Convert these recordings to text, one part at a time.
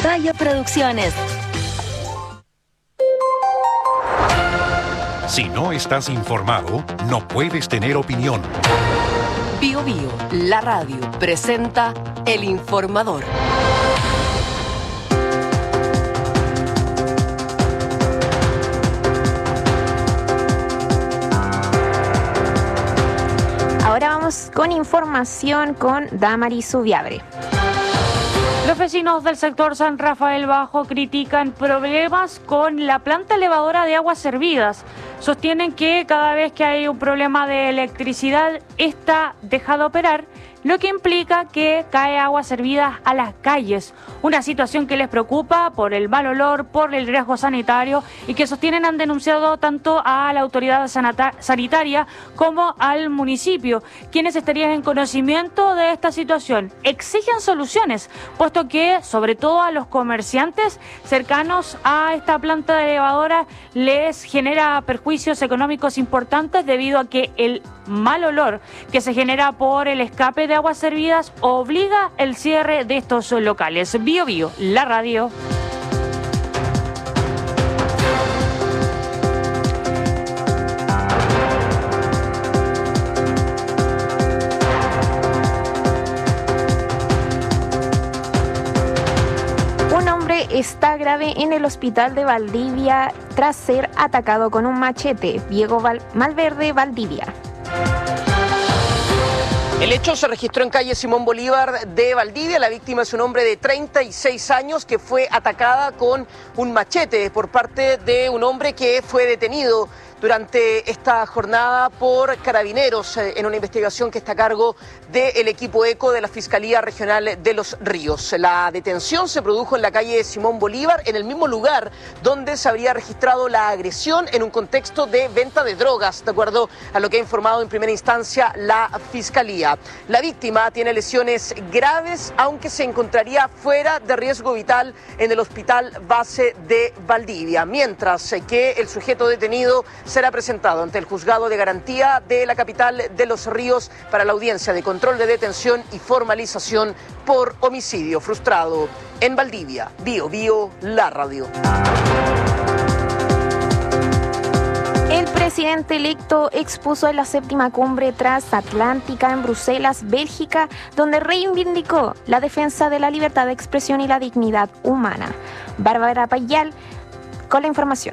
Falla Producciones. Si no estás informado, no puedes tener opinión. Bio Bio, la radio, presenta El Informador. Ahora vamos con información con Damaris Zubiabre. Los vecinos del sector San Rafael Bajo critican problemas con la planta elevadora de aguas servidas. Sostienen que cada vez que hay un problema de electricidad, esta deja de operar, lo que implica que cae agua servida a las calles. Una situación que les preocupa por el mal olor, por el riesgo sanitario y que sostienen han denunciado tanto a la autoridad sanitaria como al municipio, quienes estarían en conocimiento de esta situación. Exigen soluciones, puesto que sobre todo a los comerciantes cercanos a esta planta elevadora les genera perjuicios económicos importantes debido a que el mal olor que se genera por el escape de aguas servidas obliga el cierre de estos locales. Bio Bio, la radio. Un hombre está grave en el hospital de Valdivia tras ser atacado con un machete. Diego Malverde, Valdivia. El hecho se registró en calle Simón Bolívar de Valdivia. La víctima es un hombre de 36 años que fue atacada con un machete por parte de un hombre que fue detenido durante esta jornada por carabineros en una investigación que está a cargo del equipo ECO de la Fiscalía Regional de Los Ríos. La detención se produjo en la calle Simón Bolívar, en el mismo lugar donde se habría registrado la agresión en un contexto de venta de drogas, de acuerdo a lo que ha informado en primera instancia la Fiscalía. La víctima tiene lesiones graves, aunque se encontraría fuera de riesgo vital en el Hospital Base de Valdivia, mientras que el sujeto detenido será presentado ante el Juzgado de Garantía de la capital de Los Ríos para la audiencia de control de detención y formalización por homicidio frustrado. En Valdivia, Bio Bio, la radio. El presidente electo expuso en la 7ª cumbre transatlántica en Bruselas, Bélgica, donde reivindicó la defensa de la libertad de expresión y la dignidad humana. Bárbara Payal con la información.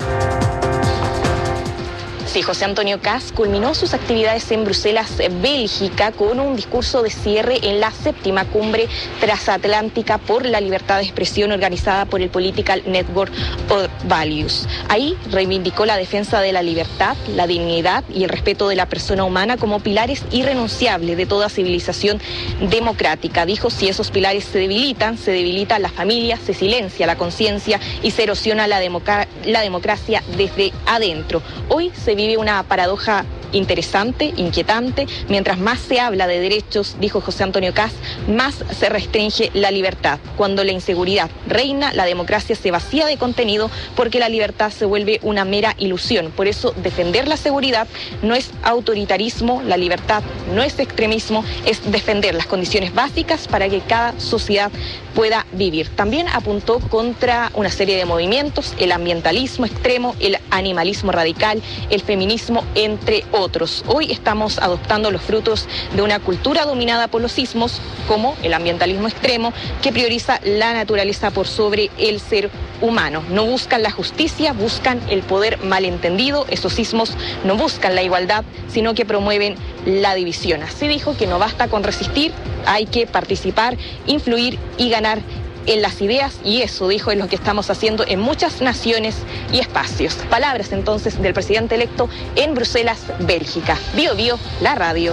Sí, José Antonio Kast culminó sus actividades en Bruselas, Bélgica, con un discurso de cierre en la 7ª cumbre transatlántica por la libertad de expresión organizada por el Political Network of Values. Ahí reivindicó la defensa de la libertad, la dignidad y el respeto de la persona humana como pilares irrenunciables de toda civilización democrática. Dijo, si esos pilares se debilita la familia, se silencia la conciencia y se erosiona la democracia desde adentro. Hoy se vive una paradoja interesante, inquietante. Mientras más se habla de derechos, dijo José Antonio Kast, más se restringe la libertad. Cuando la inseguridad reina, la democracia se vacía de contenido porque la libertad se vuelve una mera ilusión. Por eso defender la seguridad no es autoritarismo, la libertad no es extremismo, es defender las condiciones básicas para que cada sociedad pueda vivir. También apuntó contra una serie de movimientos, el ambientalismo extremo, el animalismo radical, el feminismo, entre otros. Hoy estamos adoptando los frutos de una cultura dominada por los ismos, como el ambientalismo extremo, que prioriza la naturaleza por sobre el ser humano. No buscan la justicia, buscan el poder malentendido. Esos ismos no buscan la igualdad, sino que promueven la división. Así dijo que no basta con resistir, hay que participar, influir y ganar en las ideas, y eso, dijo, es lo que estamos haciendo en muchas naciones y espacios. Palabras entonces del presidente electo en Bruselas, Bélgica. Bio Bio, la radio.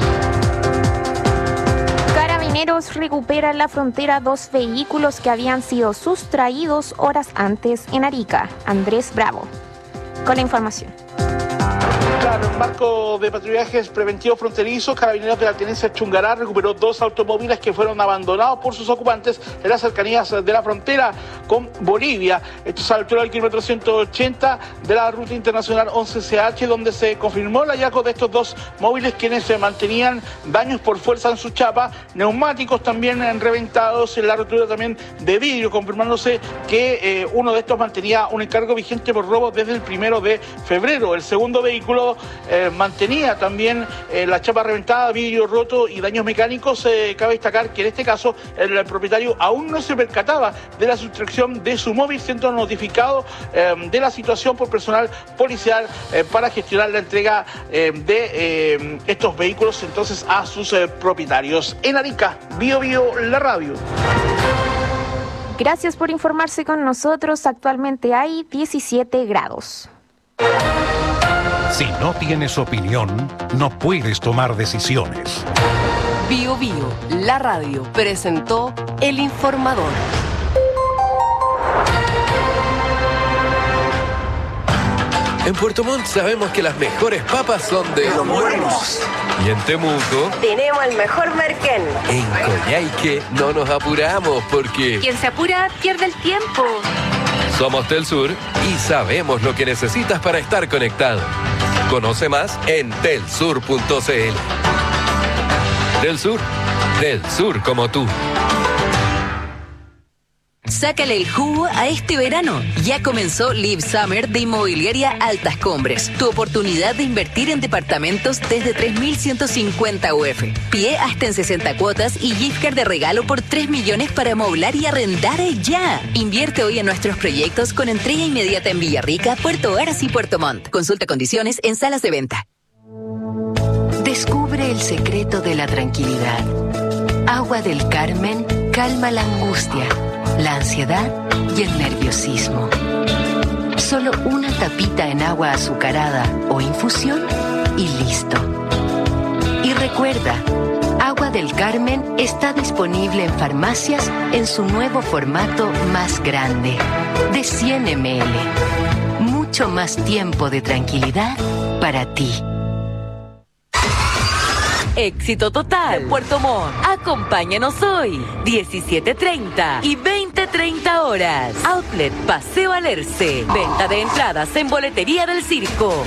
Carabineros recuperan la frontera 2 vehículos que habían sido sustraídos horas antes en Arica. Andrés Bravo con la información. Claro, en marco de patrullajes preventivos fronterizos, Carabineros de la Tenencia Chungará recuperó 2 automóviles que fueron abandonados por sus ocupantes en las cercanías de la frontera con Bolivia. Esto es a la altura del kilómetro 180 de la ruta internacional 11CH, donde se confirmó el hallazgo de estos dos móviles, quienes se mantenían daños por fuerza en su chapa, neumáticos también reventados, en la rotura también de vidrio, confirmándose que uno de estos mantenía un encargo vigente por robo desde el 1 de febrero. El segundo vehículo mantenía también la chapa reventada, vidrio roto y daños mecánicos. Cabe destacar que en este caso el propietario aún no se percataba de la sustracción de su móvil, siendo notificado de la situación por personal policial para gestionar la entrega de estos vehículos entonces a sus propietarios. En Arica, Bio Bio, la radio. Gracias por informarse con nosotros. Actualmente hay 17 grados. Si no tienes opinión, no puedes tomar decisiones. Bio Bio, la radio, presentó El Informador. En Puerto Montt sabemos que las mejores papas son de Los Buenos. Y en Temuco tenemos el mejor merquén. En Coyhaique no nos apuramos porque Quien se apura pierde el tiempo. somos Telsur y sabemos lo que necesitas para estar conectado. Conoce más en telsur.cl. Del sur como tú. Sácale el jugo a este verano. Ya comenzó Live Summer de Inmobiliaria Altas Cumbres. Tu oportunidad de invertir en departamentos desde 3.150 UF. Pie hasta en 60 cuotas y gift card de regalo por 3 millones para amoblar y arrendar ya. Invierte hoy en nuestros proyectos con entrega inmediata en Villarrica, Puerto Varas y Puerto Montt. Consulta condiciones en salas de venta. Descubre el secreto de la tranquilidad. Agua del Carmen calma la angustia, la ansiedad y el nerviosismo. Solo una tapita en agua azucarada o infusión y listo. Y recuerda, Agua del Carmen está disponible en farmacias en su nuevo formato más grande, de 100 ml. Mucho más tiempo de tranquilidad para ti. Éxito total. Puerto Montt. Acompáñanos hoy, 17:30 y 20:30 horas. Outlet Paseo Alerce. Venta de entradas en boletería del circo.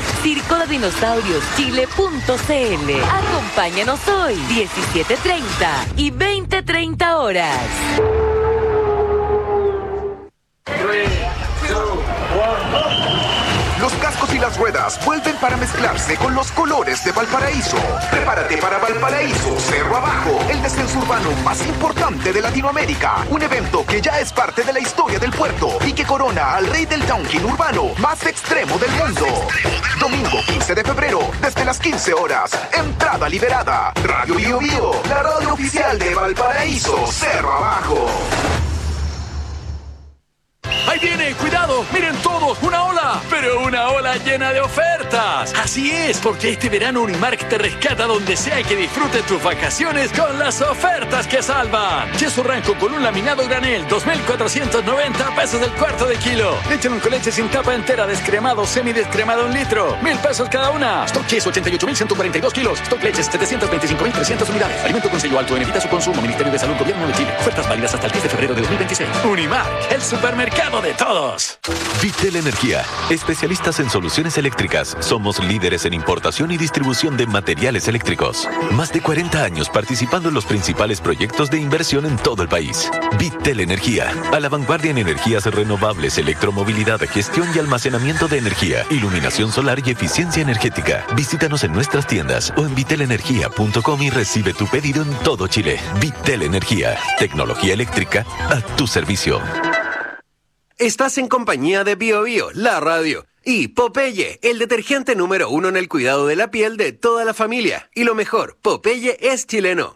circoladinosaurioschile.cl. Acompáñanos hoy, 17:30 y 20:30 horas. 3, 2, 1. Los cascos y las ruedas vuelven para mezclarse con los colores de Valparaíso. Prepárate para Valparaíso Cerro Abajo, el descenso urbano más importante de Latinoamérica. Un evento que ya es parte de la historia del puerto y que corona al rey del downhill urbano más extremo del mundo. Domingo 15 de febrero, desde las 15 horas. Entrada liberada. Radio Bio Bio, la radio oficial de Valparaíso Cerro Abajo. ¡Ahí viene! ¡Cuidado! ¡Miren todos! ¡Una ola! ¡Pero una ola llena de ofertas! Así es, porque este verano Unimark te rescata donde sea que disfrutes tus vacaciones con las ofertas que salvan. Queso Ranco con un laminado granel, 2.490 pesos el cuarto de kilo. Leche con leche sin tapa entera, descremado, semidescremado 1 litro, 1.000 pesos cada una. Stock queso, 88.142 kilos. Stock leches, 725.300 unidades. Alimento con sello alto, evita su consumo. Ministerio de Salud, Gobierno de Chile. Ofertas válidas hasta el 10 de febrero de 2026. Unimark, el supermercado de todos. Vitel Energía, especialistas en soluciones eléctricas. Somos líderes en importación y distribución de materiales eléctricos. Más de 40 años participando en los principales proyectos de inversión en todo el país. Vitel Energía, a la vanguardia en energías renovables, electromovilidad, gestión y almacenamiento de energía, iluminación solar y eficiencia energética. Visítanos en nuestras tiendas o en vitelenergia.com y recibe tu pedido en todo Chile. Vitel Energía, tecnología eléctrica a tu servicio. Estás en compañía de Bio Bio, la radio, y Popeye, el detergente número 1 en el cuidado de la piel de toda la familia. Y lo mejor, Popeye es chileno.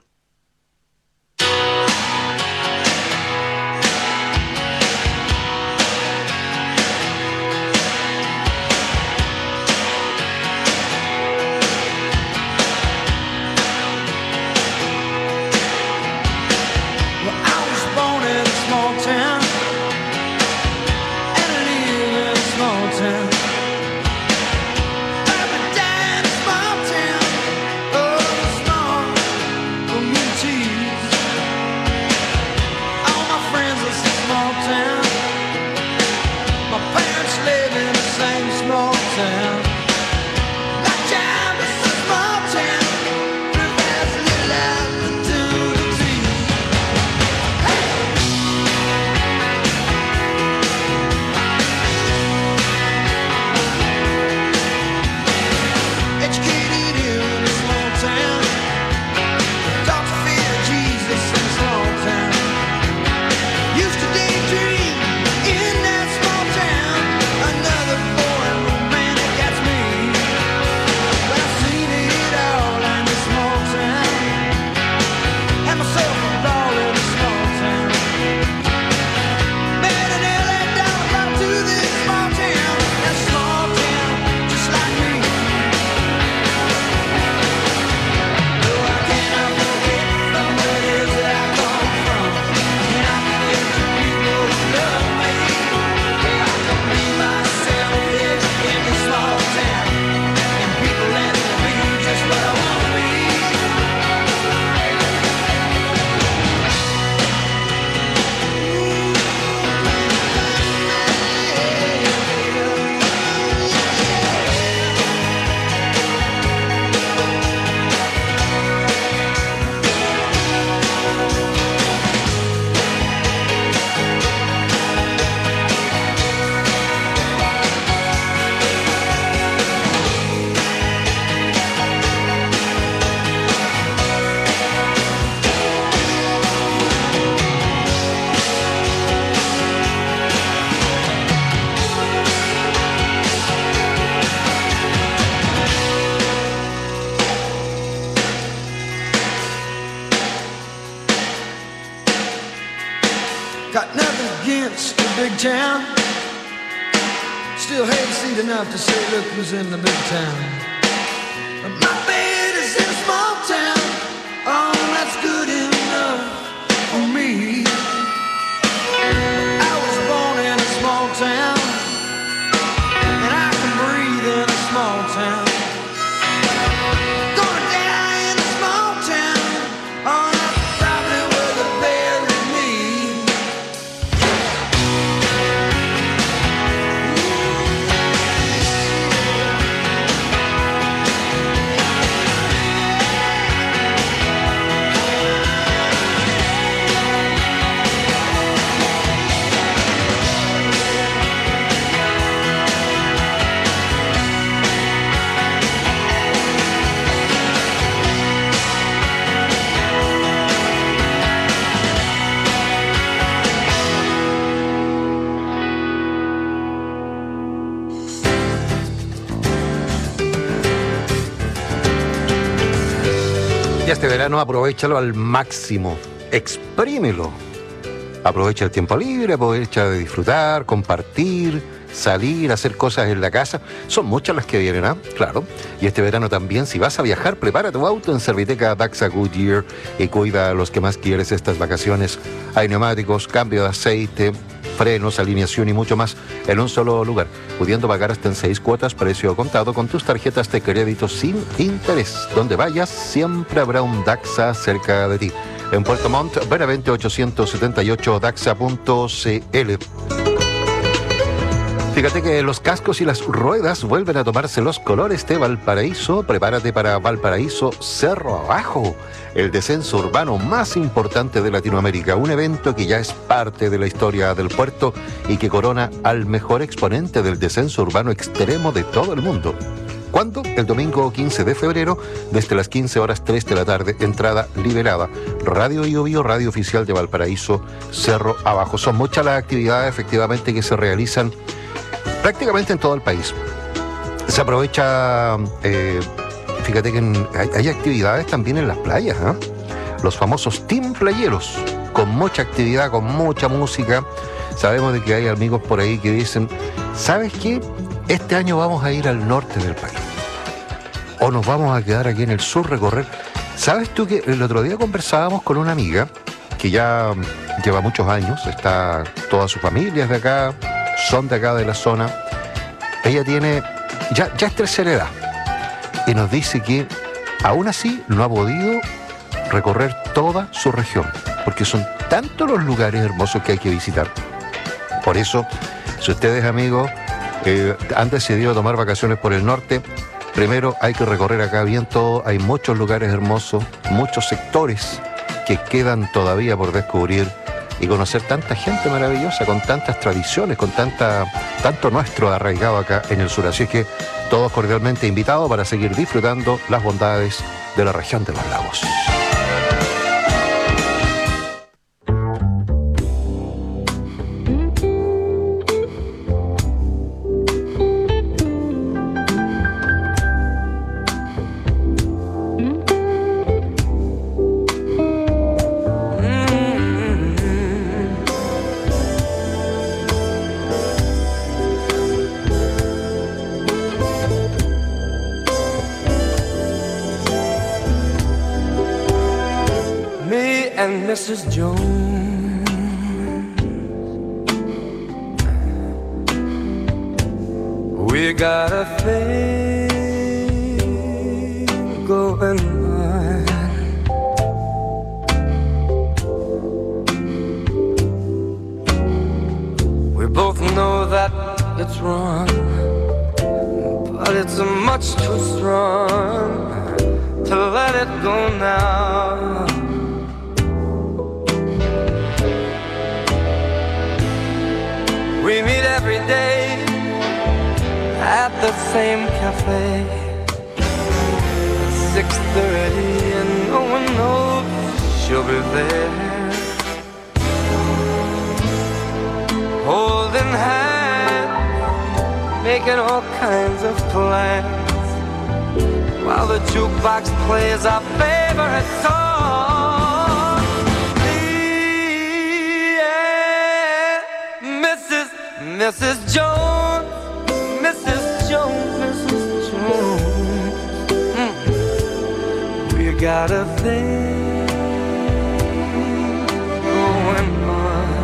big town. Still hayseed enough to say, look who's in the big town. My bed is in a small town. Oh, that's good enough for me. I was born in a small town, and I can breathe in a small town. Gonna die in a small town. Oh, that's probably where they buried me. Y este verano aprovéchalo al máximo, exprímelo. Aprovecha el tiempo libre, aprovecha de disfrutar, compartir, salir, hacer cosas en la casa. Son muchas las que vienen, ¿ah? Claro. Y este verano también, si vas a viajar, prepara tu auto en Serviteca Daxa Goodyear y cuida a los que más quieres estas vacaciones. Hay neumáticos, cambio de aceite, frenos, alineación y mucho más en un solo lugar, pudiendo pagar hasta en 6 cuotas, precio contado, con tus tarjetas de crédito sin interés. Donde vayas, siempre habrá un Daxa cerca de ti. En Puerto Montt, Benavente 878, daxa.cl. Fíjate que los cascos y las ruedas vuelven a tomarse los colores de Valparaíso. Prepárate para Valparaíso Cerro Abajo, el descenso urbano más importante de Latinoamérica. Un evento que ya es parte de la historia del puerto y que corona al mejor exponente del descenso urbano extremo de todo el mundo. ¿Cuándo? El domingo 15 de febrero, desde las 15:03 de la tarde, entrada liberada. Radio Biobío, radio oficial de Valparaíso Cerro Abajo. Son muchas las actividades efectivamente que se realizan prácticamente en todo el país. Se aprovecha, fíjate que hay actividades también en las playas, ¿eh? Los famosos team playeros, con mucha actividad, con mucha música. Sabemos de que hay amigos por ahí que dicen, ¿sabes qué? Este año vamos a ir al norte del país. O nos vamos a quedar aquí en el sur, recorrer. ¿Sabes tú que el otro día conversábamos con una amiga que ya lleva muchos años, está toda su familia es de acá, son de acá de la zona. Ella tiene, ya es tercera edad, y nos dice que aún así no ha podido recorrer toda su región, porque son tantos los lugares hermosos que hay que visitar. Por eso, si ustedes, amigos, han decidido tomar vacaciones por el norte, primero hay que recorrer acá bien todo. Hay muchos lugares hermosos, muchos sectores que quedan todavía por descubrir y conocer tanta gente maravillosa, con tantas tradiciones, con tanto nuestro arraigado acá en el sur. Así es que todos cordialmente invitados para seguir disfrutando las bondades de la región de los lagos. Mrs. Jones, we got a thing going on. We both know that it's wrong, but it's much too strong to let it go now. We meet every day at the same cafe, 6:30 and no one knows she'll be there, holding hands, making all kinds of plans, while the jukebox plays our favorite song. Yeah, Mrs. Mrs. Jones, Mrs. Jones, Mrs. Jones. We got a thing going on.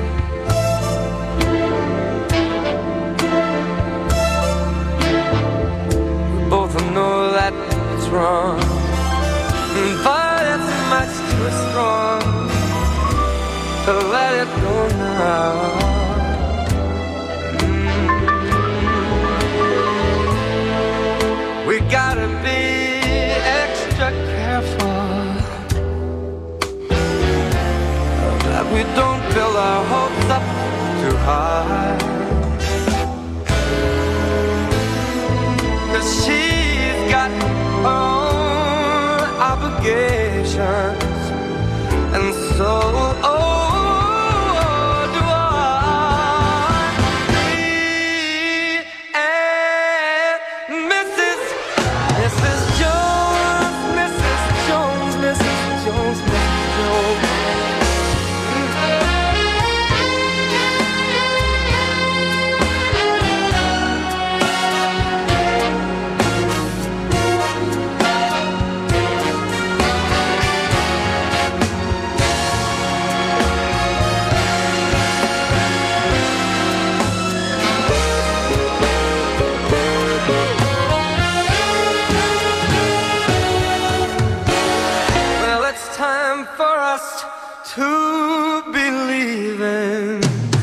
We both know that it's wrong, but it's much too strong to let it go now. We gotta be extra careful that we don't build our hopes up too high, 'cause she's got her own obligations, and so do I. Me and Mrs. Jones, Mrs. Jones, Mrs. Jones, Mrs. Jones. Well, it's time for us to believe in.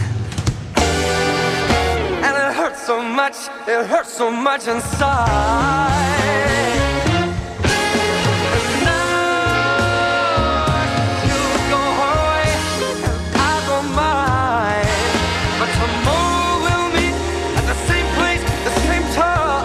And it hurts so much inside. And now you go her way, I go mine. But tomorrow we'll meet at the same place, the same time.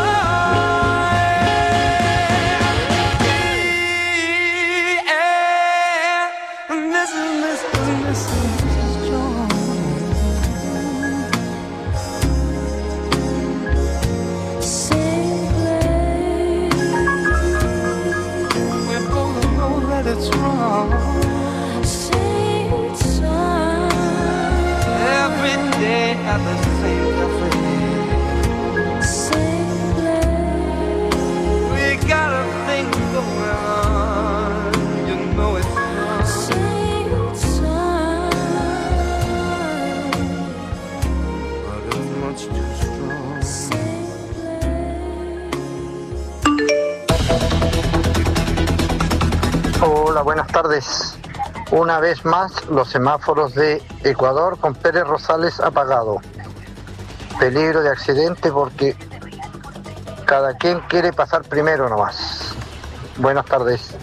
It's wrong. Every day at the same cafe. We got a thing going on. You know it's but it's much too strong. Hola, buenas tardes. Una vez más, los semáforos de Ecuador con Pérez Rosales apagado. Peligro de accidente porque cada quien quiere pasar primero nomás. Buenas tardes.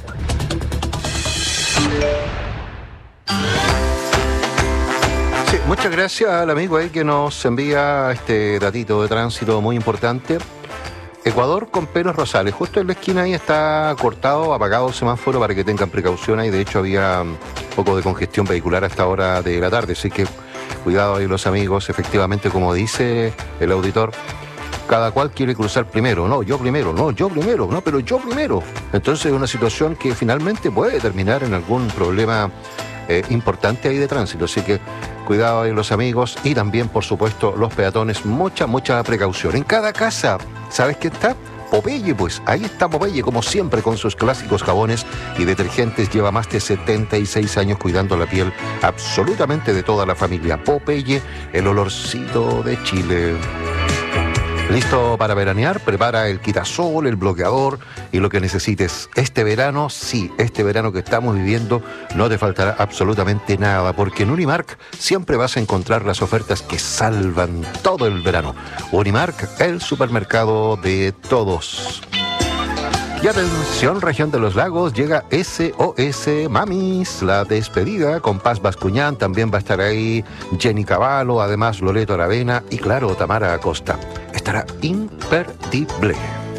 Sí, muchas gracias al amigo ahí que nos envía este datito de tránsito muy importante. Ecuador con Pérez Rosales, justo en la esquina ahí está cortado, apagado el semáforo para que tengan precaución ahí. De hecho había un poco de congestión vehicular a esta hora de la tarde, así que cuidado ahí los amigos. Efectivamente, como dice el auditor, cada cual quiere cruzar primero. No, yo primero, no, yo primero, no, pero yo primero. Entonces es una situación que finalmente puede terminar en algún problema importante ahí de tránsito, así que cuidado ahí los amigos y también, por supuesto, los peatones, mucha precaución. En cada casa, ¿sabes qué está? Popeye, pues ahí está Popeye, como siempre, con sus clásicos jabones y detergentes. Lleva más de 76 años cuidando la piel absolutamente de toda la familia. Popeye, el olorcito de Chile. ¿Listo para veranear? Prepara el quitasol, el bloqueador y lo que necesites. Este verano, sí, este verano que estamos viviendo, no te faltará absolutamente nada, porque en Unimark siempre vas a encontrar las ofertas que salvan todo el verano. Unimark, el supermercado de todos. Y atención, región de los lagos, llega SOS Mamis, la despedida con Paz Bascuñán, también va a estar ahí Jenny Cavallo, además Loreto Aravena y claro, Tamara Acosta. Estará imperdible.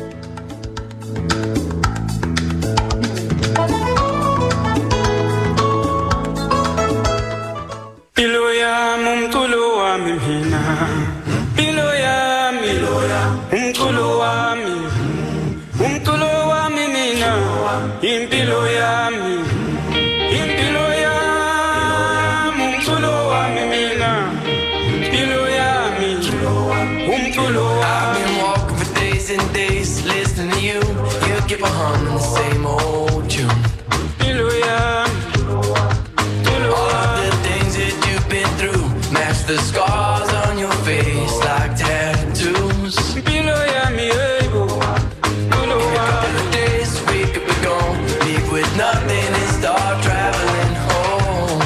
Impilo yami, impilo yami, umculo wami mina, impilo I've been walking for days and days, listening to you. You keep on humming the same old tune. All of the things that you've been through match the scars on your face like tattoos. Days we could be gone, leave with nothing and start traveling home.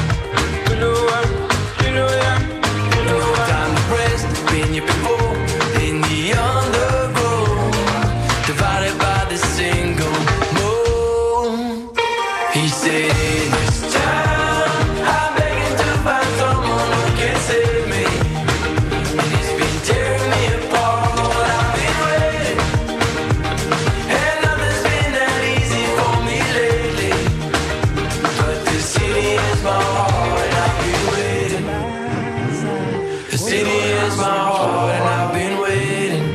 No time to rest, been here before, in the undergrowth, divided by the single moon. He said, in this town, I'm begging to find someone who can save me. And he's been tearing me apart, but I've been waiting. And nothing's been that easy for me lately. But the city is my heart and I've been waiting. The city is my heart and I've been waiting.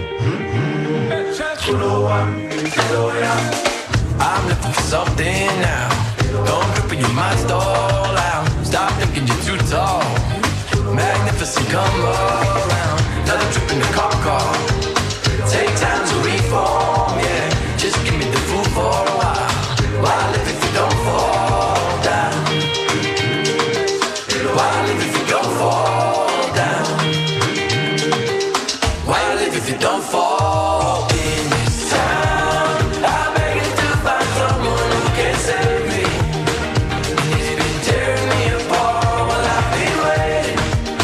I'm looking for something now. Don't grip when your mind stall out. Stop thinking you're too tall. Magnificent, come around. Another trip in the car. Take time to reform, yeah. Just give me the food for a while. Why live if you don't fall down? Why live if you don't fall down? Why live if you don't fall in this town? I'm begging to find someone who can save me. And he's been tearing me apart while I've been waiting.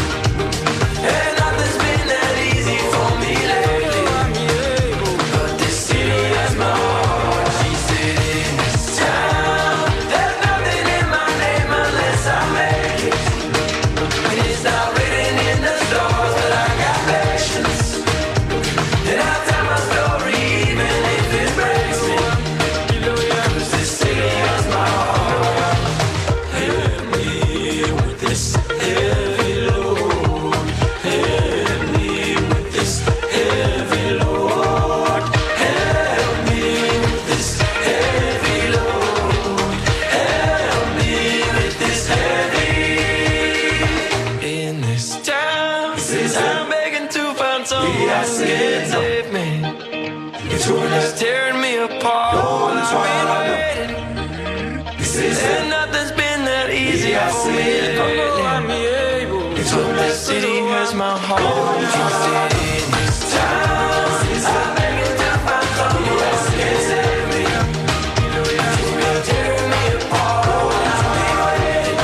And nothing's been that easy for me lately. But this city has my heart. She said in this town, there's nothing in my name unless I make it. And it's not written in the stars, but I got patience. And I'll tell my story even if it breaks me. 'Cause this city has my heart. Help me with this heavy load. Help me with this heavy load. Help me with this heavy load. Help me with this heavy. In this town, I'm begging to find someone who can save me. It's tearing me apart while I've been waiting. And nothing's been that easy for me lately. So the city has my heart. She said in this town, I'm begging to find someone who can save me. It's been tearing me apart while I've been waiting.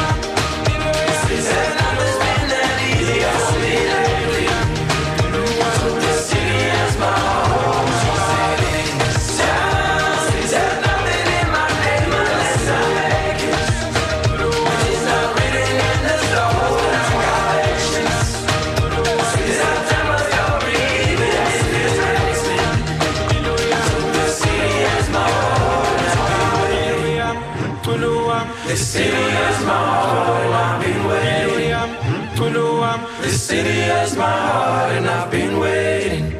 And nothing's been that easy for me lately. So the city has my heart. She said in this town, there's nothing in my name unless I make it. It's not written in the stars, but I got patience. And I'll tell my story even if it breaks me. So the city has my heart and I've been waiting. The city has my heart and I've been waiting. The city has my heart and I've been waiting.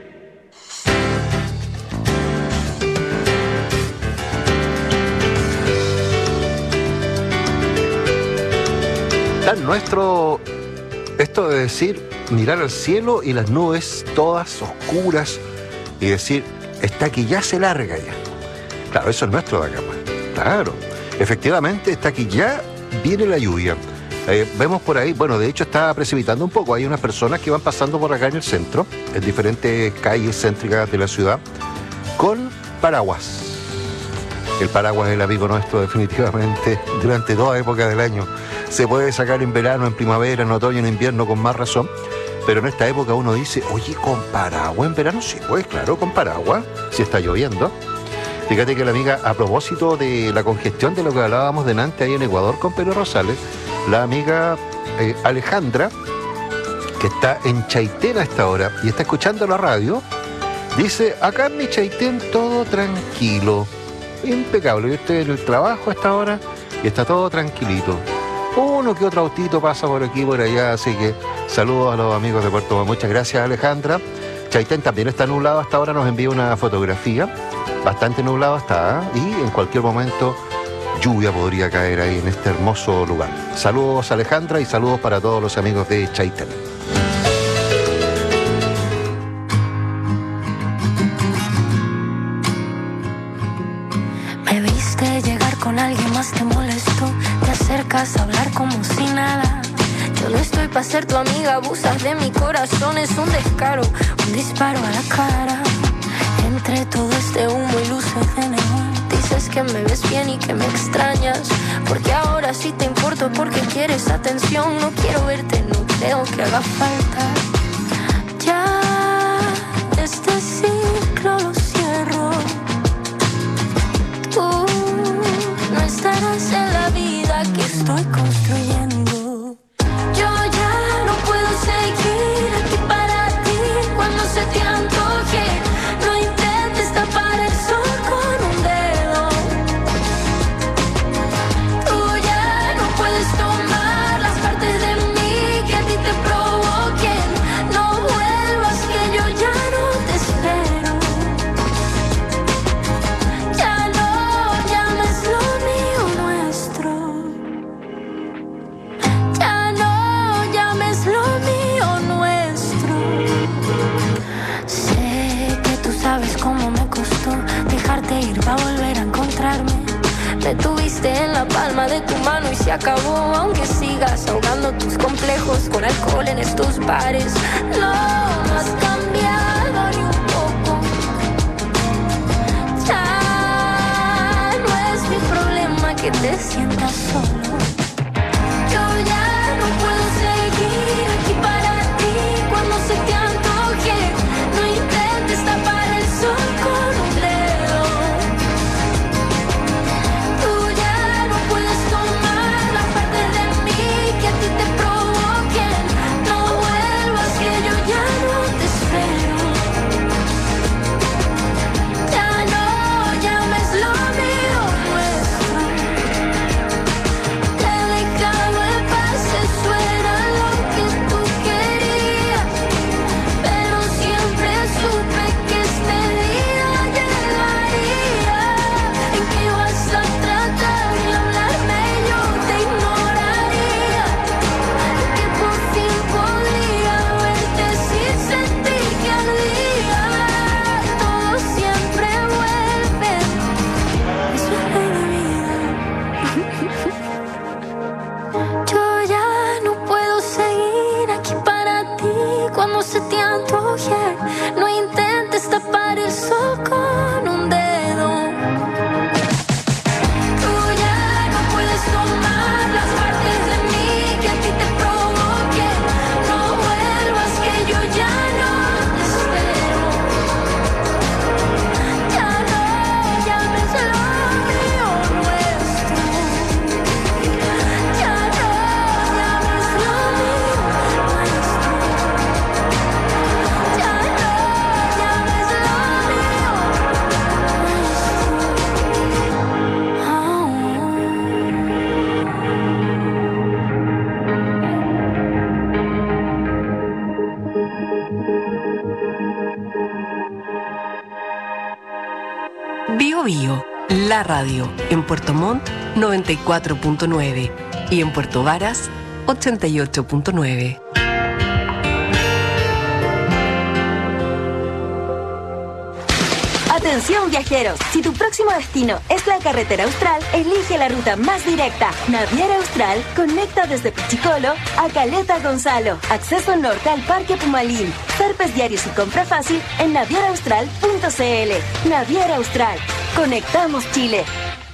Tan nuestro esto de decir, mirar al cielo y las nubes todas oscuras y decir, está aquí, ya se larga ya. Claro, eso es nuestro de acá, pues. Claro, efectivamente está aquí, ya viene la lluvia. Vemos por ahí, bueno, de hecho está precipitando un poco. Hay unas personas que van pasando por acá en el centro, en diferentes calles céntricas de la ciudad, con paraguas. El paraguas es el amigo nuestro, definitivamente, durante toda época del año. Se puede sacar en verano, en primavera, en otoño, en invierno, con más razón. Pero en esta época uno dice, oye, ¿con paraguas en verano? Sí, pues claro, con paraguas, si está lloviendo. Fíjate que la amiga, a propósito de la congestión de lo que hablábamos delante ahí en Ecuador con Pérez Rosales, la amiga Alejandra, que está en Chaitén a esta hora y está escuchando la radio, dice, acá en mi Chaitén todo tranquilo, impecable. Yo estoy en el trabajo a esta hora y está todo tranquilito. Uno que otro autito pasa por aquí y por allá, así que saludos a los amigos de Puerto Montt. Muchas gracias, Alejandra. Chaitén también está nublado hasta ahora, nos envía una fotografía. Bastante nublado está, y en cualquier momento lluvia podría caer ahí en este hermoso lugar. Saludos, Alejandra, y saludos para todos los amigos de Chaitén. más te molesto, te acercas a hablar como si nada. Yo no estoy para ser tu amiga, abusas de mi corazón, es un descaro, un disparo a la cara. Entre todo este humo y luces de neón, dices que me ves bien y que me extrañas, porque ahora sí te importo, porque quieres atención. No quiero verte, no creo que haga falta. Ya este ciclo lo cierro. Tú no estarás en la vida que estoy construyendo. Yo ya no puedo seguir aquí para ti cuando se te antoje. No intentes tapar el sol con un dedo. Tú ya no puedes tomar las partes de mí que a ti te provoquen. No vuelvas, que yo ya no te espero. Ya no llames lo mío nuestro. Ya no llames lo mío nuestro. Sé que tú sabes cómo me costó dejarte ir para volver a encontrarme. Me tuviste en la palma de tu mano y se acabó, aunque sigas ahogando tus complejos con alcohol en estos bares. No has cambiado ni un poco. Ya no es mi problema que te sientas solo. Yo ya no puedo seguir aquí para ti cuando se te antoje. No intentes tapar el sol con un dedo. Tú ya no puedes tomar las partes de mí que a ti te provoquen. No vuelvas, que yo ya no te espero. Ya no llames lo mío nuestro. Te he dejado en paz, eso era lo que tú querías. Pero siempre supe que este día llegaría en que ibas a tratar de hablarme, yo te ignoraría. Que por fin podría verte sin sentir que ardía. Todo siempre vuelve, eso es ley de vida. Yo ya no puedo seguir aquí para ti cuando se te antoje. No intentes tapar el sol con un dedo. Tú ya no puedes tomar las partes de mí que a ti te provoquen. No vuelvas, que yo ya no te espero. Ya no llames lo mío nuestro. Ya no llames lo mío nuestro. Ya no llames lo mío Bio Bio, la radio, en Puerto Montt 94.9 y en Puerto Varas 88.9. Atención viajeros, si tu próximo destino es la carretera austral, elige la ruta más directa. Naviera Austral conecta desde Pichicolo a Caleta Gonzalo. Acceso norte al Parque Pumalín. Zarpes diarios y compra fácil en navieraaustral.cl. Naviera Austral. Conectamos Chile.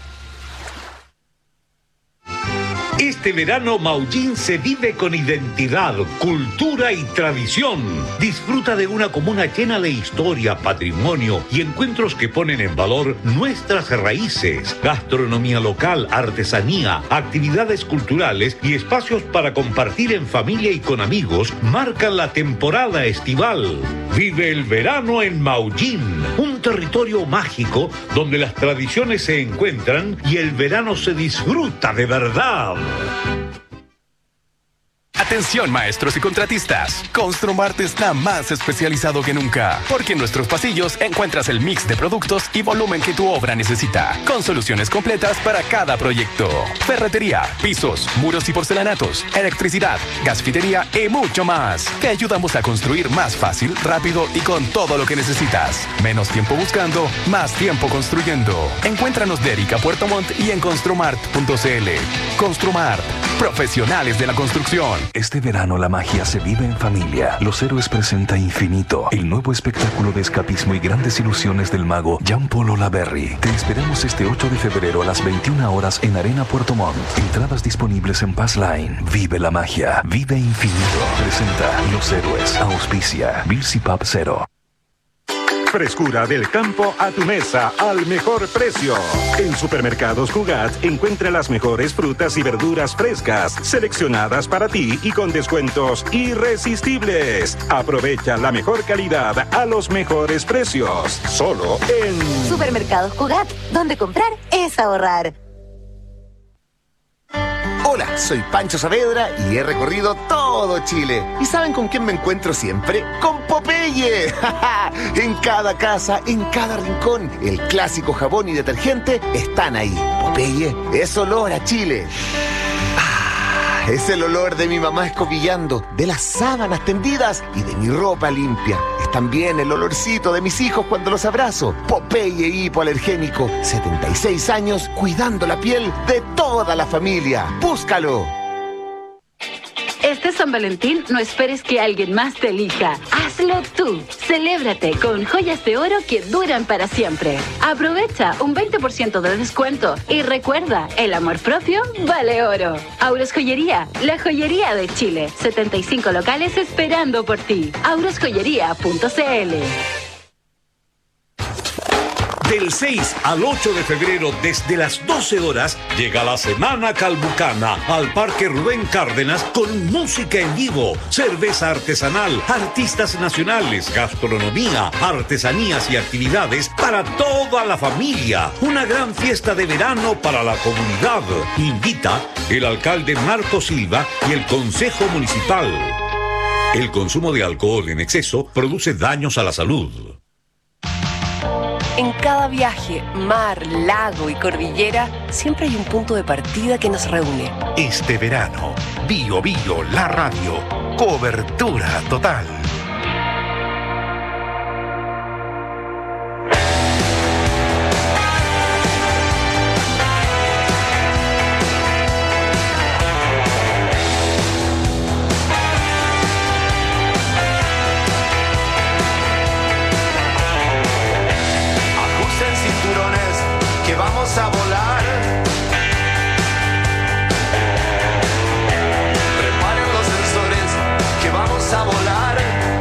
Este verano Maullín se vive con identidad, cultura y tradición. Disfruta de una comuna llena de historia, patrimonio y encuentros que ponen en valor nuestras raíces, gastronomía local, artesanía, actividades culturales y espacios para compartir en familia y con amigos marcan la temporada estival. Vive el verano en Maullín, un territorio mágico donde las tradiciones se encuentran y el verano se disfruta de verdad. Atención maestros y contratistas, Construmart está más especializado que nunca, porque en nuestros pasillos encuentras el mix de productos y volumen que tu obra necesita, con soluciones completas para cada proyecto. Ferretería, pisos, muros y porcelanatos, electricidad, gasfitería y mucho más. Te ayudamos a construir más fácil, rápido y con todo lo que necesitas. Menos tiempo buscando, más tiempo construyendo. Encuéntranos de Erika Puerto Montt y en construmart.cl. Construmart, profesionales de la construcción. Este verano la magia se vive en familia. Los Héroes presenta Infinito, el nuevo espectáculo de escapismo y grandes ilusiones del mago Jean-Paul Olaberry. Te esperamos este 8 de febrero a las 21 horas en Arena Puerto Montt. Entradas disponibles en Passline. Vive la magia, vive Infinito. Presenta Los Héroes. Auspicia Bilsi Pub Cero. Frescura del campo a tu mesa al mejor precio. En Supermercados Cugat encuentra las mejores frutas y verduras frescas, seleccionadas para ti y con descuentos irresistibles. Aprovecha la mejor calidad a los mejores precios. Solo en Supermercados Cugat, donde comprar es ahorrar. Hola, soy Pancho Saavedra y he recorrido todo Chile. ¿Y saben con quién me encuentro siempre? ¡Con Popeye! En cada casa, en cada rincón, el clásico jabón y detergente están ahí. Popeye es olor a Chile. Es el olor de mi mamá escobillando, de las sábanas tendidas y de mi ropa limpia. Es también el olorcito de mis hijos cuando los abrazo. Popeye hipoalergénico, 76 años cuidando la piel de toda la familia. ¡Búscalo! Este San Valentín no esperes que alguien más te elija. Hazlo tú. Celébrate con joyas de oro que duran para siempre. Aprovecha un 20% de descuento y recuerda, el amor propio vale oro. Auros Joyería, la joyería de Chile. 75 locales esperando por ti. aurosjoyería.cl. Del 6 al 8 de febrero, desde las 12 horas, llega la Semana Calbucana al Parque Rubén Cárdenas con música en vivo, cerveza artesanal, artistas nacionales, gastronomía, artesanías y actividades para toda la familia. Una gran fiesta de verano para la comunidad. Invita el alcalde Marco Silva y el Consejo Municipal. El consumo de alcohol en exceso produce daños a la salud. En cada viaje, mar, lago y cordillera, siempre hay un punto de partida que nos reúne. Este verano, Bio Bio, la radio, cobertura total. Vamos a volar. Preparen los sensores que vamos a volar.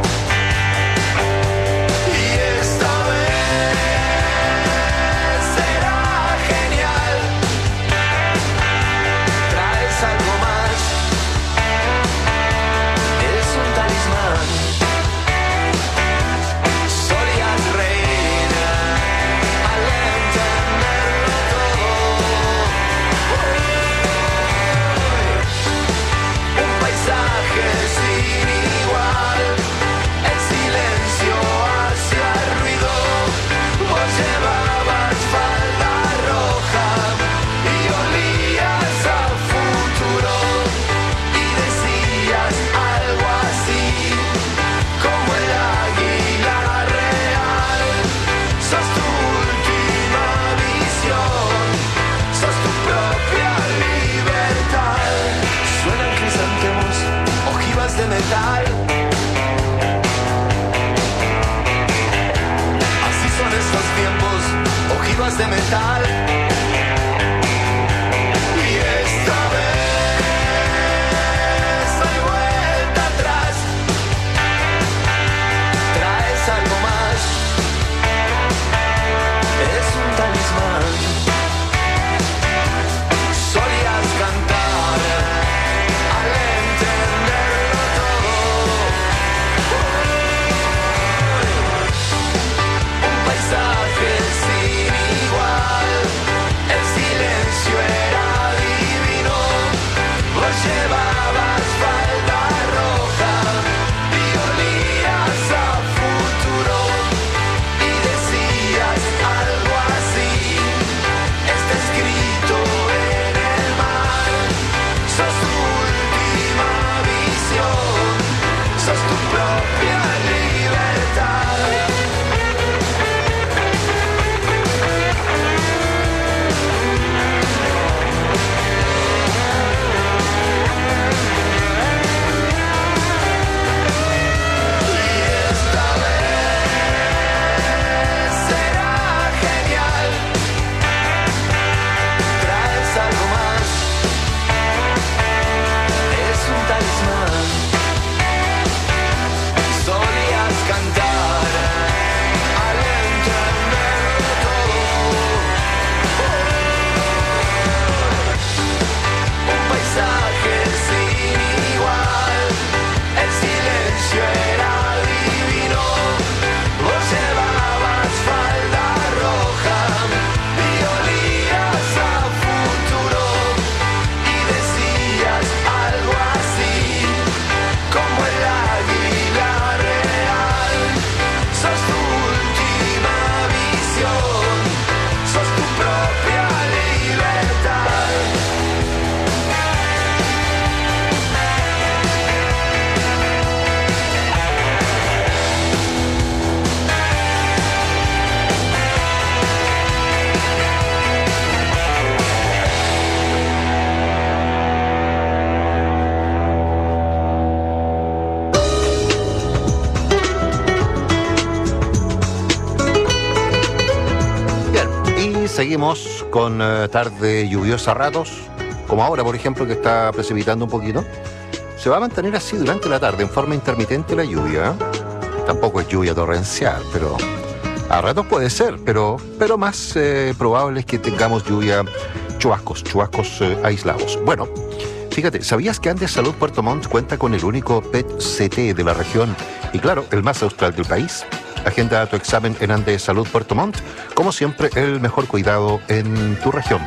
seguimos con tarde lluviosa a ratos, como ahora, por ejemplo, que está precipitando un poquito. Se va a mantener así durante la tarde, en forma intermitente la lluvia. Tampoco es lluvia torrencial, pero a ratos puede ser, pero más probable es que tengamos lluvia, chubascos aislados. Bueno, fíjate, ¿sabías que Andes Salud Puerto Montt cuenta con el único PET-CT de la región? Y claro, el más austral del país. Agenda tu examen en Andes Salud Puerto Montt. Como siempre, el mejor cuidado en tu región.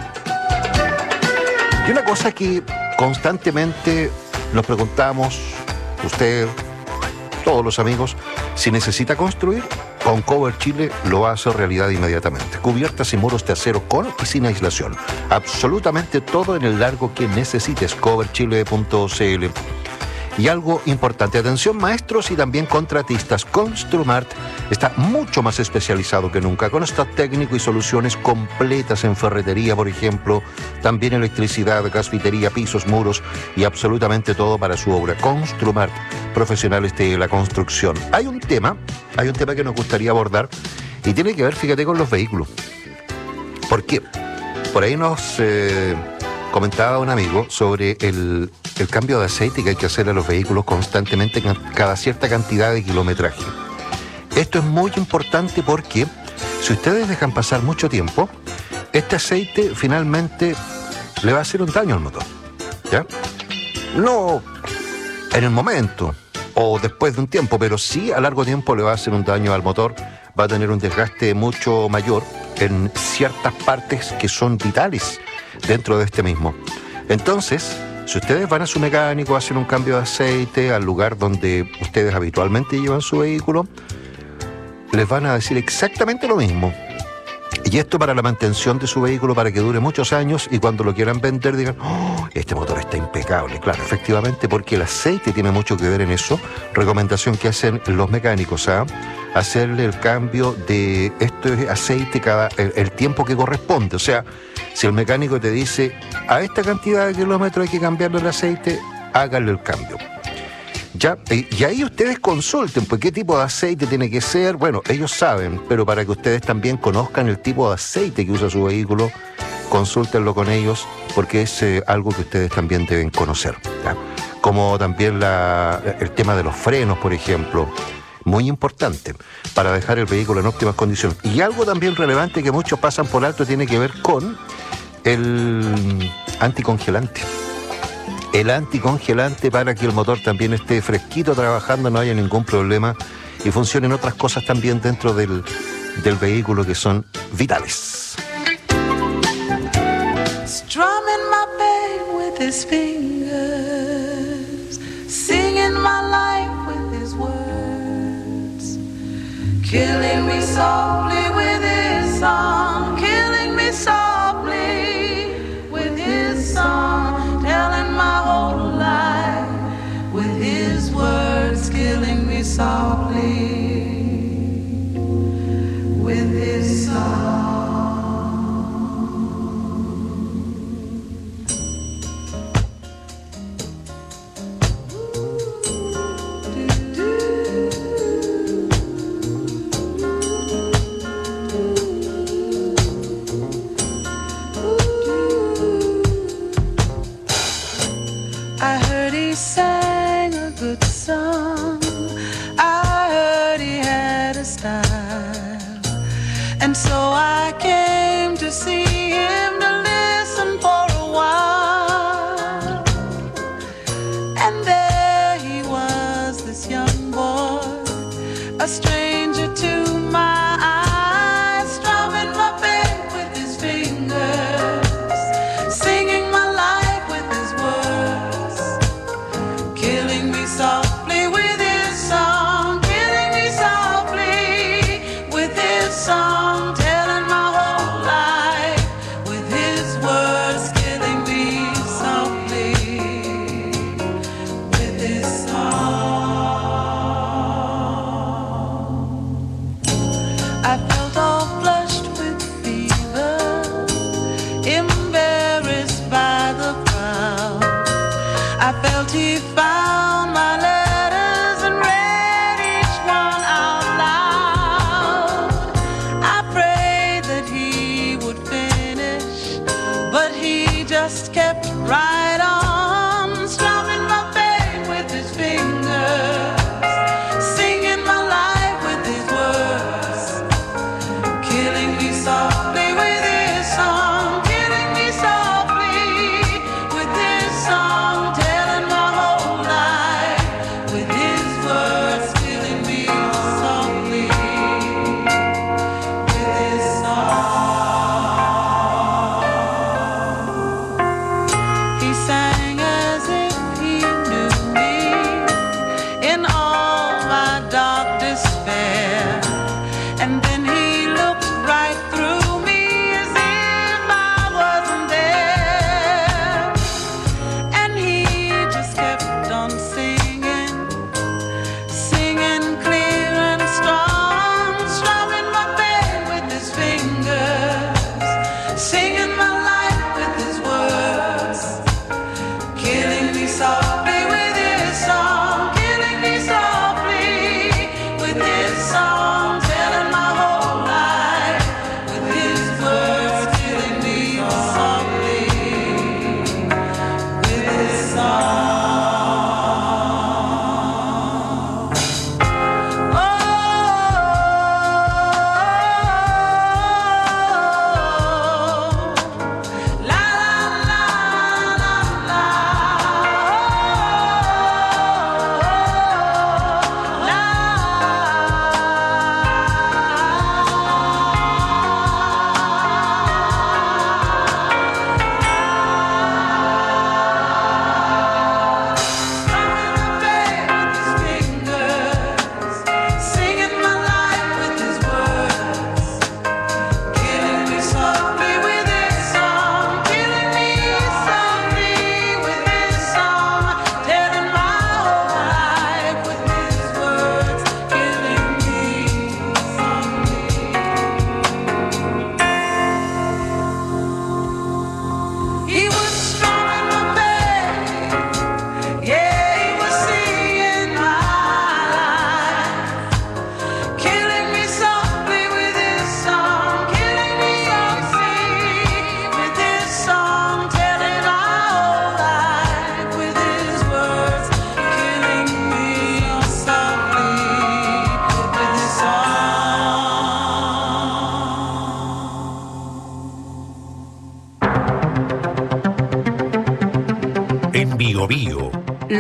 Y una cosa que constantemente nos preguntamos, usted, todos los amigos, si necesita construir, con Cover Chile lo va a hacer realidad inmediatamente. Cubiertas y muros de acero con y sin aislación. Absolutamente todo en el largo que necesites. coverchile.cl. Y algo importante, atención maestros y también contratistas, Construmart está mucho más especializado que nunca, con stock técnico y soluciones completas en ferretería, por ejemplo, también electricidad, gasfitería, pisos, muros y absolutamente todo para su obra. Construmart, profesionales de la construcción. Hay un tema que nos gustaría abordar y tiene que ver, fíjate, con los vehículos. ¿Por qué? Por ahí nos comentaba un amigo sobre el cambio de aceite que hay que hacer a los vehículos constantemente cada cierta cantidad de kilometraje. Esto es muy importante porque si ustedes dejan pasar mucho tiempo, este aceite finalmente le va a hacer un daño al motor, ¿ya? No en el momento o después de un tiempo, pero sí a largo tiempo le va a hacer un daño al motor, va a tener un desgaste mucho mayor en ciertas partes que son vitales dentro de este mismo. Entonces, si ustedes van a su mecánico, hacen un cambio de aceite al lugar donde ustedes habitualmente llevan su vehículo, les van a decir exactamente lo mismo. Y esto para la mantención de su vehículo, para que dure muchos años y cuando lo quieran vender digan, ¡oh, este motor está impecable! Claro, efectivamente, porque el aceite tiene mucho que ver en eso. Recomendación que hacen los mecánicos, hacerle el cambio de este aceite el tiempo que corresponde. O sea, si el mecánico te dice, a esta cantidad de kilómetros hay que cambiarle el aceite, háganle el cambio. Ya, y ahí ustedes consulten, pues, qué tipo de aceite tiene que ser. Bueno, ellos saben, pero para que ustedes también conozcan el tipo de aceite que usa su vehículo, consúltenlo con ellos, porque es algo que ustedes también deben conocer, ¿ya? Como también el tema de los frenos, por ejemplo, muy importante para dejar el vehículo en óptimas condiciones. Y algo también relevante que muchos pasan por alto tiene que ver con el anticongelante. El anticongelante para que el motor también esté fresquito trabajando, no haya ningún problema y funcionen otras cosas también dentro del vehículo que son vitales. Strumming my pain with his fingers, singing my life with his words, killing me softly with his song, killing me softly with his song, telling my whole life with his words, killing me softly with his song. I heard he sang a good song, I heard he had a style, and so I came to see him to listen for a while. And there he was, this young boy, a stranger to my eyes, strumming my pain with his fingers, singing my life with his words, killing me softly with his song, killing me softly with his song, telling my whole life with his words, killing me softly with his song.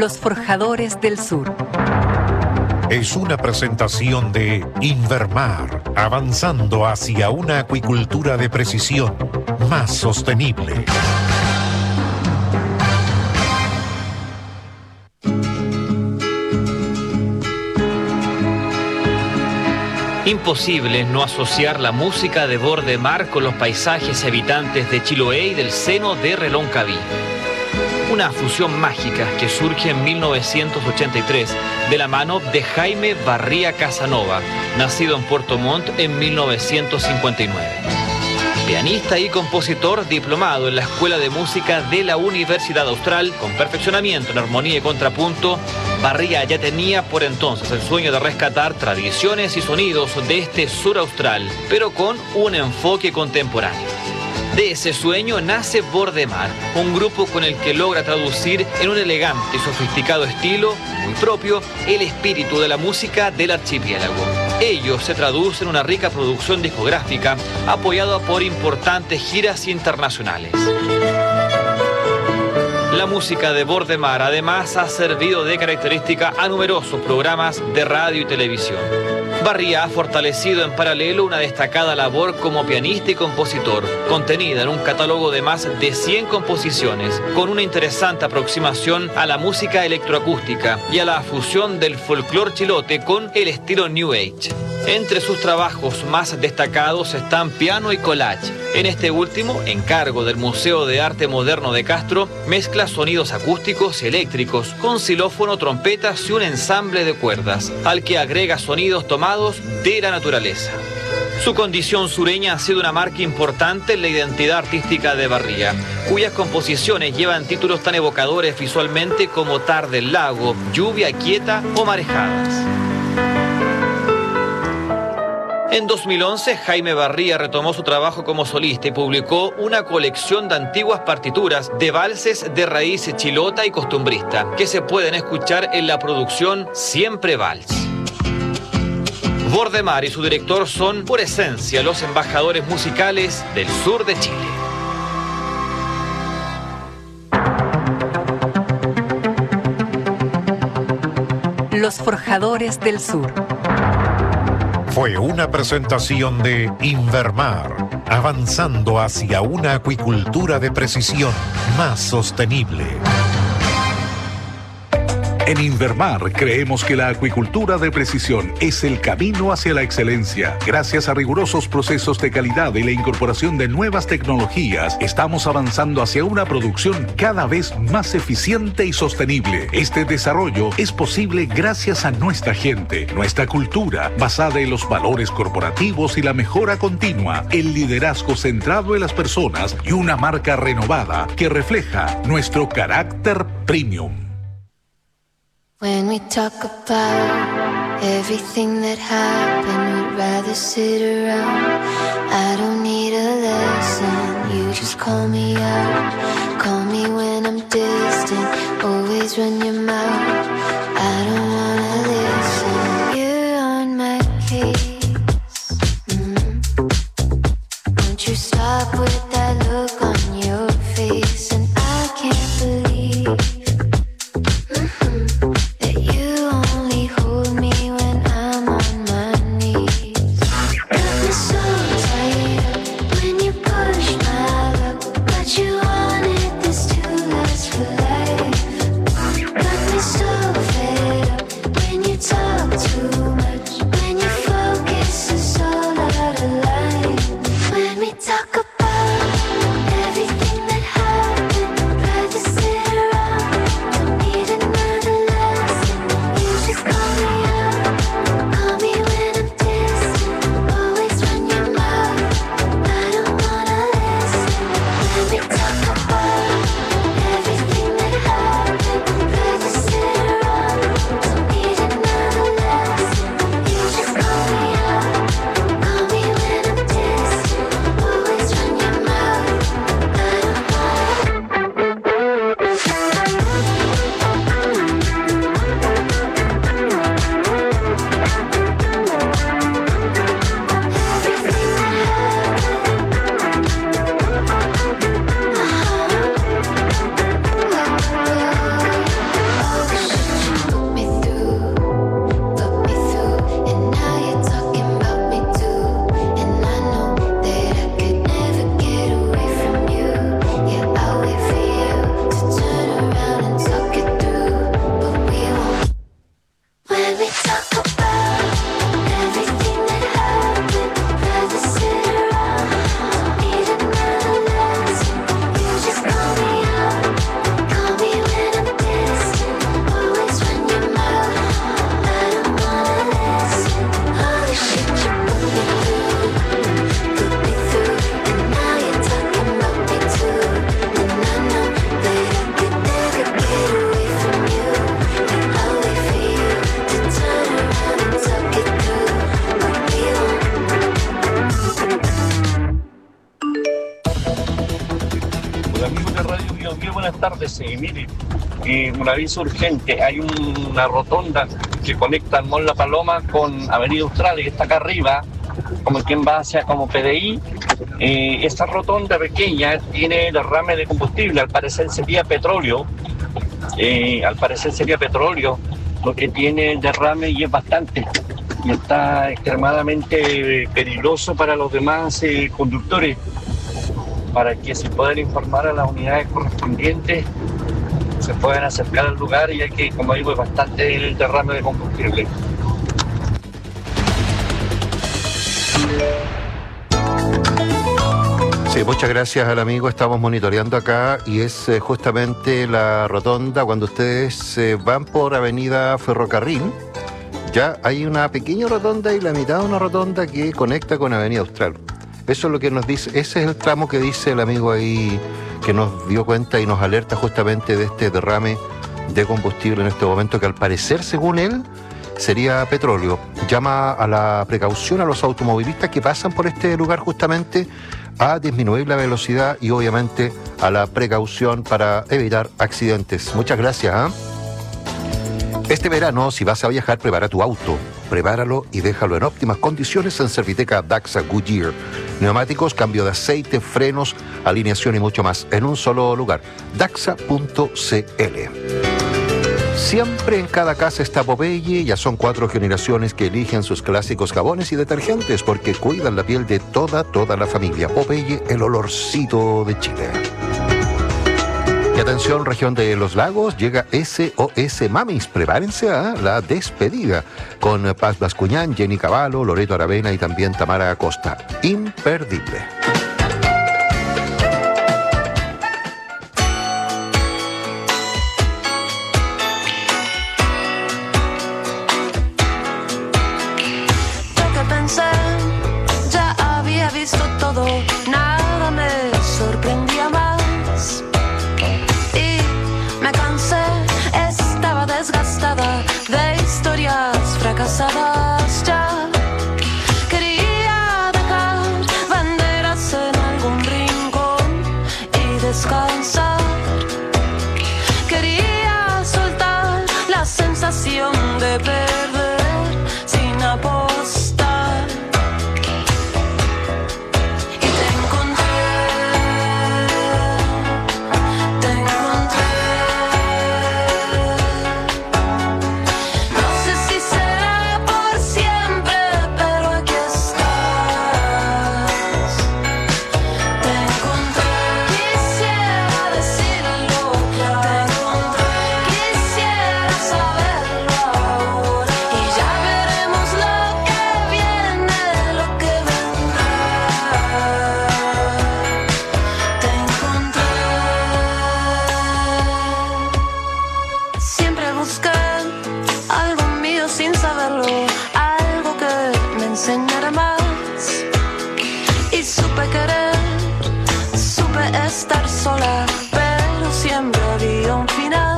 Los Forjadores del Sur. Es una presentación de Invermar, avanzando hacia una acuicultura de precisión más sostenible. Imposible no asociar la música de Bordemar con los paisajes habitantes de Chiloé y del seno de Reloncaví. Una fusión mágica que surge en 1983 de la mano de Jaime Barría Casanova, nacido en Puerto Montt en 1959. Pianista y compositor diplomado en la Escuela de Música de la Universidad Austral, con perfeccionamiento en armonía y contrapunto, Barría ya tenía por entonces el sueño de rescatar tradiciones y sonidos de este sur austral, pero con un enfoque contemporáneo. De ese sueño nace Bordemar, un grupo con el que logra traducir en un elegante y sofisticado estilo muy propio el espíritu de la música del archipiélago. Ello se traduce en una rica producción discográfica apoyada por importantes giras internacionales. La música de Bordemar además ha servido de característica a numerosos programas de radio y televisión. Barría ha fortalecido en paralelo una destacada labor como pianista y compositor, contenida en un catálogo de más de 100 composiciones, con una interesante aproximación a la música electroacústica y a la fusión del folclore chilote con el estilo New Age. Entre sus trabajos más destacados están Piano y Collage. En este último, en cargo del Museo de Arte Moderno de Castro, mezcla sonidos acústicos y eléctricos con xilófono, trompetas y un ensamble de cuerdas, al que agrega sonidos tomados de la naturaleza. Su condición sureña ha sido una marca importante en la identidad artística de Barría, cuyas composiciones llevan títulos tan evocadores visualmente como Tarde el Lago, Lluvia Quieta o Marejadas. En 2011, Jaime Barría retomó su trabajo como solista y publicó una colección de antiguas partituras de valses de raíz chilota y costumbrista, que se pueden escuchar en la producción Siempre Vals. Bordemar y su director son, por esencia, los embajadores musicales del sur de Chile. Los Forjadores del Sur. Fue una presentación de Invermar, avanzando hacia una acuicultura de precisión más sostenible. En Invermar creemos que la acuicultura de precisión es el camino hacia la excelencia. Gracias a rigurosos procesos de calidad y la incorporación de nuevas tecnologías, estamos avanzando hacia una producción cada vez más eficiente y sostenible. Este desarrollo es posible gracias a nuestra gente, nuestra cultura, basada en los valores corporativos y la mejora continua, el liderazgo centrado en las personas y una marca renovada que refleja nuestro carácter premium. When we talk about everything that happened, we'd rather sit around. I don't need a lesson, you just call me out. Call me when I'm distant, always run your mouth. I don't wanna listen, you're on my case. Won't you stop with that look on your face? And I can't believe so Mire, un aviso urgente, hay una rotonda que conecta el Mall La Paloma con Avenida Austral, que está acá arriba, como quien va hacia como PDI. Esta rotonda pequeña tiene derrame de combustible, al parecer sería petróleo, lo que tiene derrame y es bastante. Y está extremadamente peligroso para los demás conductores, para que se puedan informar a las unidades correspondientes, se puedan acercar al lugar, y hay que, como digo, es bastante el derrame de combustible. Sí, muchas gracias al amigo. Estamos monitoreando acá y es justamente la rotonda cuando ustedes van por Avenida Ferrocarril. Ya hay una pequeña rotonda y la mitad de una rotonda que conecta con Avenida Austral. Eso es lo que nos dice, ese es el tramo que dice el amigo ahí, que nos dio cuenta y nos alerta justamente de este derrame de combustible en este momento, que al parecer, según él, sería petróleo. Llama a la precaución a los automovilistas que pasan por este lugar justamente a disminuir la velocidad y obviamente a la precaución para evitar accidentes. Muchas gracias. Este verano, si vas a viajar, prepara tu auto. Prepáralo y déjalo en óptimas condiciones en Serviteca Daxa Goodyear. Neumáticos, cambio de aceite, frenos, alineación y mucho más en un solo lugar. Daxa.cl. Siempre en cada casa está Popeye. Ya son 4 generaciones que eligen sus clásicos jabones y detergentes porque cuidan la piel de toda la familia. Popeye, el olorcito de Chile. Y atención, región de Los Lagos, llega SOS Mamis. Prepárense a la despedida con Paz Bascuñán, Jenny Cavallo, Loreto Aravena y también Tamara Acosta. Imperdible. Lo que pensé, ya había visto todo, nada me sorprendía más. Desgastada de historias fracasadas ya. Quería dejar banderas en algún rincón y descansar. Quería soltar la sensación de perder sin apostar. Y te encontré. Estar sola, pero siempre había un final.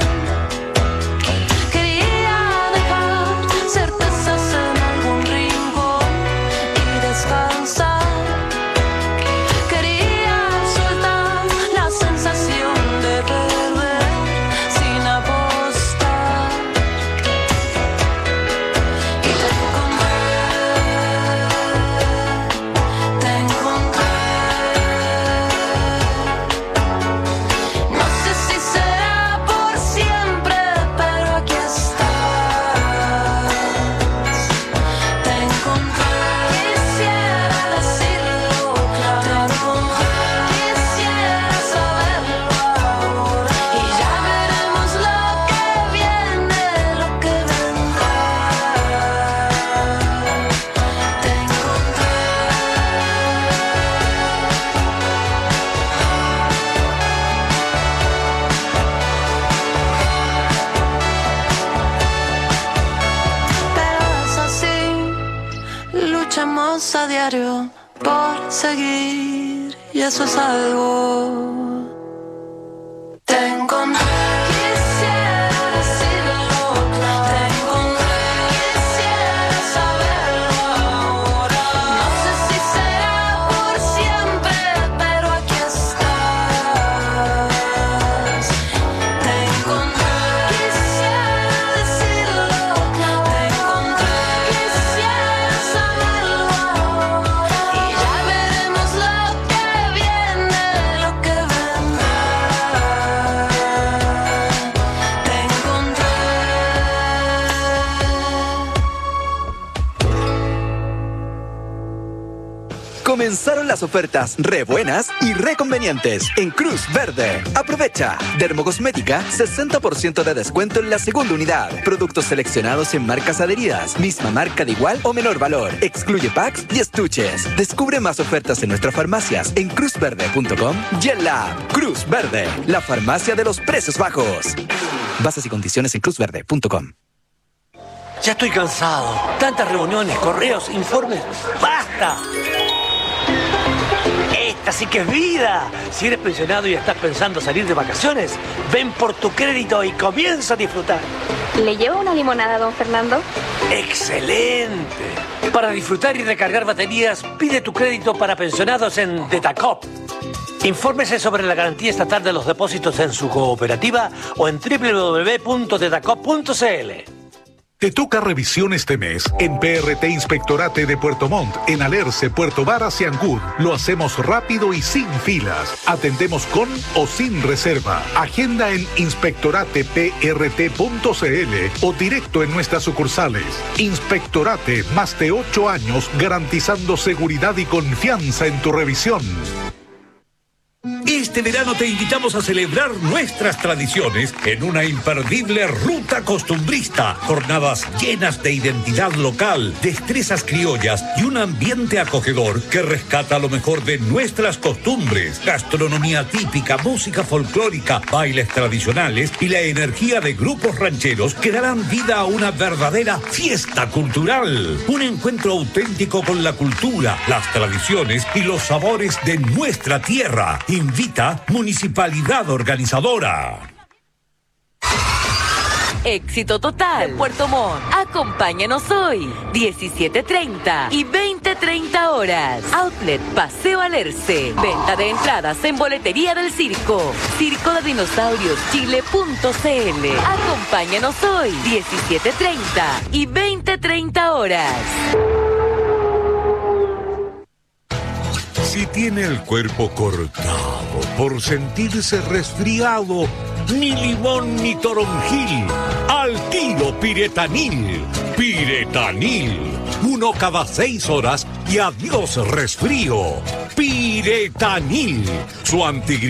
Quería dejar certezas en algún rincón y descansar. Quería soltar la sensación de perder sin apostar. Y te encontré. No sé si será por siempre, pero aquí estás. Te encontré. Quisiera decirlo claro. Quisiera saberlo ahora. Y ya veremos lo que viene, lo que vendrá. Te encontré. Pero es así, luchamos a diario por seguir, y eso es algo. Te encontré. Quisiera decirlo claro. Te encontré. Quisiera saberlo ahora. No sé si será por siempre, pero aquí estás. Comenzaron las ofertas re buenas y re convenientes en Cruz Verde. Aprovecha. Dermocosmética, 60% de descuento en la segunda unidad. Productos seleccionados en marcas adheridas. Misma marca de igual o menor valor. Excluye packs y estuches. Descubre más ofertas en nuestras farmacias en cruzverde.com y en la app Cruz Verde, la farmacia de los precios bajos. Bases y condiciones en cruzverde.com. Ya estoy cansado. Tantas reuniones, correos, informes. ¡Basta! Esta sí que es vida. Si eres pensionado y estás pensando salir de vacaciones, ven por tu crédito y comienza a disfrutar. ¿Le llevo una limonada, don Fernando? ¡Excelente! Para disfrutar y recargar baterías, pide tu crédito para pensionados en Detacop. Infórmese sobre la garantía estatal de los depósitos en su cooperativa o en www.detacop.cl. Te toca revisión este mes en PRT Inspectorate de Puerto Montt, en Alerce, Puerto Varas y Ancud. Lo hacemos rápido y sin filas. Atendemos con o sin reserva. Agenda en inspectorateprt.cl o directo en nuestras sucursales. Inspectorate, más de 8 años garantizando seguridad y confianza en tu revisión. Este verano te invitamos a celebrar nuestras tradiciones en una imperdible ruta costumbrista. Jornadas llenas de identidad local, destrezas criollas y un ambiente acogedor que rescata lo mejor de nuestras costumbres. Gastronomía típica, música folclórica, bailes tradicionales y la energía de grupos rancheros que darán vida a una verdadera fiesta cultural. Un encuentro auténtico con la cultura, las tradiciones y los sabores de nuestra tierra. Invita Municipalidad Organizadora. Éxito total. Puerto Montt. Acompáñanos hoy, 17:30 y 20:30 horas. Outlet Paseo Alerce. Venta de entradas en boletería del circo. Circo de Dinosaurios Chile.cl. Acompáñanos hoy, 17:30 y 20:30 horas. Si tiene el cuerpo cortado por sentirse resfriado, ni limón ni toronjil, al tiro Piretanil. Piretanil, 1 cada 6 horas y adiós resfrío. Piretanil, su antigripe